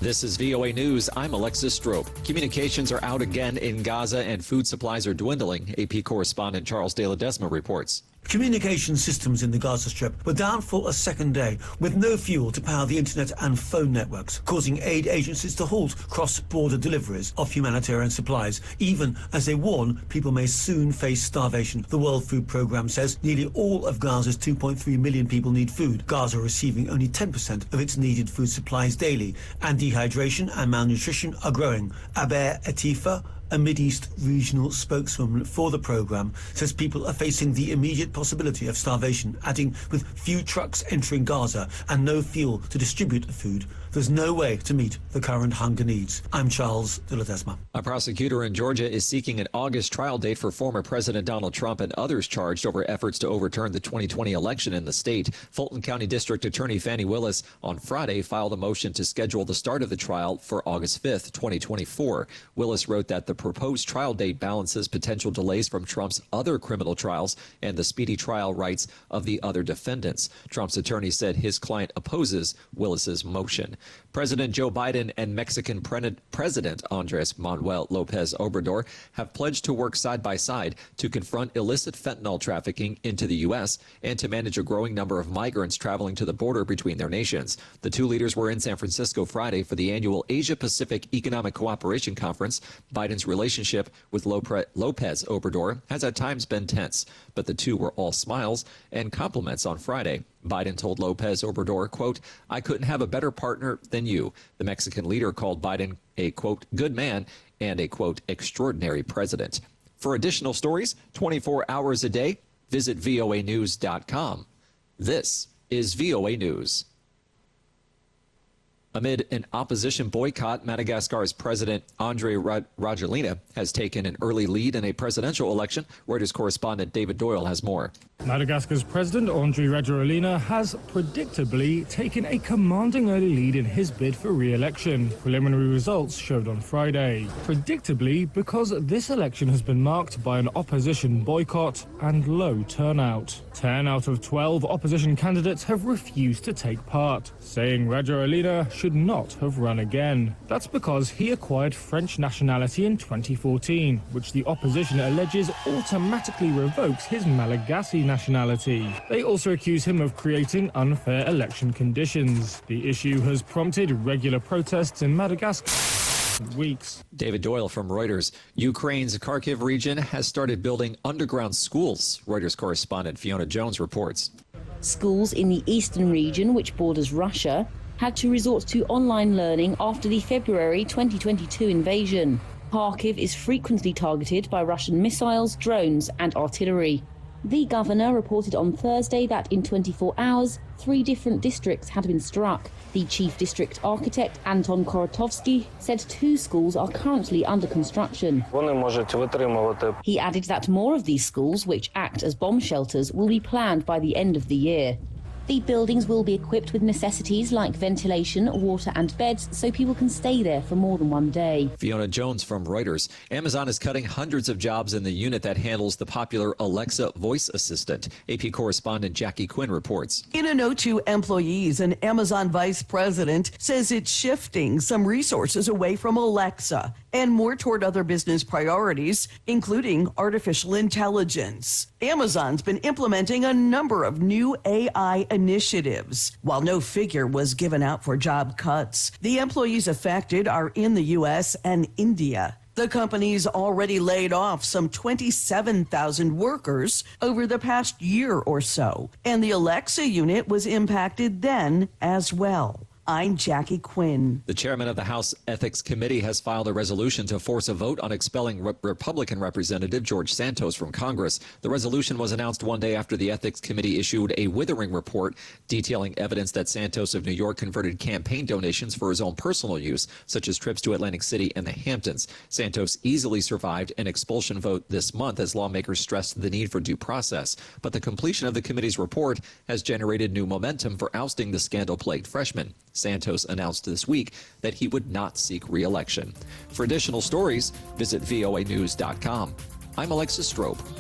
This is VOA News. I'm Alexis Strope. Communications are out again in Gaza and food supplies are dwindling. AP correspondent Charles De Ledesma reports. Communication systems in the Gaza Strip were down for a second day, with no fuel to power the internet and phone networks, causing aid agencies to halt cross-border deliveries of humanitarian supplies, even as they warn people may soon face starvation. The World Food Programme says nearly all of Gaza's 2.3 million people need food. Gaza receiving only 10% of its needed food supplies daily, and dehydration and malnutrition are growing. Aber Atifa, a Mideast regional spokeswoman for the programme, says people are facing the immediate possibility of starvation, adding with few trucks entering Gaza and no fuel to distribute the food, there's no way to meet the current hunger needs. I'm Charles De Ledesma. A prosecutor in Georgia is seeking an August trial date for former President Donald Trump and others charged over efforts to overturn the 2020 election in the state. Fulton County District Attorney Fannie Willis on Friday filed a motion to schedule the start of the trial for August 5th, 2024. Willis wrote that the proposed trial date balances potential delays from Trump's other criminal trials and the speedy trial rights of the other defendants. Trump's attorney said his client opposes Willis's motion. President Joe Biden and Mexican President Andres Manuel Lopez Obrador have pledged to work side by side to confront illicit fentanyl trafficking into the U.S. and to manage a growing number of migrants traveling to the border between their nations. The two leaders were in San Francisco Friday for the annual Asia-Pacific Economic Cooperation Conference. Biden's relationship with Lopez Obrador has at times been tense, but the two were all smiles and compliments on Friday. Biden told Lopez Obrador, quote, "I couldn't have a better partner than you." The Mexican leader called Biden a, quote, "good man" and a, quote, "extraordinary president." For additional stories 24 hours a day, visit voanews.com. This is VOA News. Amid an opposition boycott, Madagascar's President Andry Rajoelina has taken an early lead in a presidential election. Reuters correspondent David Doyle has more. Madagascar's President Andry Rajoelina has predictably taken a commanding early lead in his bid for re-election. Preliminary results showed on Friday. Predictably, because this election has been marked by an opposition boycott and low turnout. 10 out of 12 opposition candidates have refused to take part, saying Rajoelina should not have run again. That's because he acquired French nationality in 2014, which the opposition alleges automatically revokes his Malagasy nationality. They also accuse him of creating unfair election conditions. The issue has prompted regular protests in Madagascar weeks. David Doyle from Reuters. Ukraine's Kharkiv region has started building underground schools. Reuters correspondent Fiona Jones reports. Schools in the eastern region, which borders Russia, had to resort to online learning after the February 2022 invasion. Kharkiv is frequently targeted by Russian missiles, drones and artillery. The governor reported on Thursday that in 24 hours, 3 different districts had been struck. The chief district architect, Anton Korotovsky, said 2 schools are currently under construction. He added that more of these schools, which act as bomb shelters, will be planned by the end of the year. The buildings will be equipped with necessities like ventilation, water and beds so people can stay there for more than one day. Fiona Jones from Reuters. Amazon is cutting hundreds of jobs in the unit that handles the popular Alexa voice assistant. AP correspondent Jackie Quinn reports. In a note to employees, an Amazon vice president says it's shifting some resources away from Alexa and more toward other business priorities, including artificial intelligence. Amazon's been implementing a number of new AI initiatives. While no figure was given out for job cuts, the employees affected are in the U.S. and India. The company's already laid off some 27,000 workers over the past year or so, and the Alexa unit was impacted then as well. I'm Jackie Quinn. The chairman of the House Ethics Committee has filed a resolution to force a vote on expelling Republican Representative George Santos from Congress. The resolution was announced one day after the Ethics Committee issued a withering report detailing evidence that Santos of New York converted campaign donations for his own personal use, such as trips to Atlantic City and the Hamptons. Santos easily survived an expulsion vote this month as lawmakers stressed the need for due process. But the completion of the committee's report has generated new momentum for ousting the scandal-plagued freshman. Santos announced this week that he would not seek re-election. For additional stories, visit voanews.com. I'm Alexis Strope.